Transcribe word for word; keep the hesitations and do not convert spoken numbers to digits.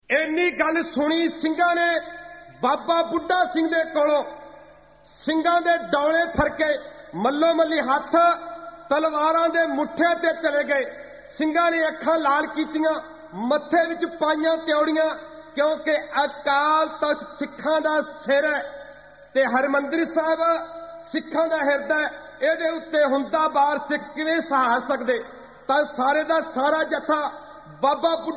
ਇੰਨੀ ਗੱਲ ਸੁਣੀ ਸਿੰਘਾਂ ਨੇ ਬਾਬਾ ਬੁੱਢਾ ਸਿੰਘ ਦੇ ਕੋਲੋਂ। ਸਿੰਘਾਂ ਦੇ ਡੌਲੇ ਫਰਕੇ ਮੱਲੋ ਮੱਲੀ ਹੱਥ ਤਲਵਾਰਾਂ ਦੇ ਮੁੱਠਿਆਂ ਤੇ ਚਲੇ ਗਏ। ਸਿੰਘਾਂ ਨੇ ਅੱਖਾਂ ਲਾਲ ਕੀਤੀਆਂ, ਮੱਥੇ ਵਿੱਚ ਪਾਈਆਂ ਤਿਉੜੀਆਂ, ਕਿਉਂਕਿ ਅਕਾਲ ਤਖਤ ਸਿੱਖਾਂ ਦਾ ਸਿਰ ਹੈ ਤੇ ਹਰਮੰਦਰ ਸਾਹਿਬ ਸਿੱਖਾਂ ਦਾ ਹਿਰਦਾ ਹੈ। ਇਹਦੇ ਉੱਤੇ ਹੁੰਦਾ ਬਾਰ ਸਿੱਖ ਕਿਵੇਂ ਸਹਾ ਸਕਦੇ। ਤਾਂ ਸਾਰੇ ਦਾ ਸਾਰਾ ਜੱਥਾ ਬਾਬਾ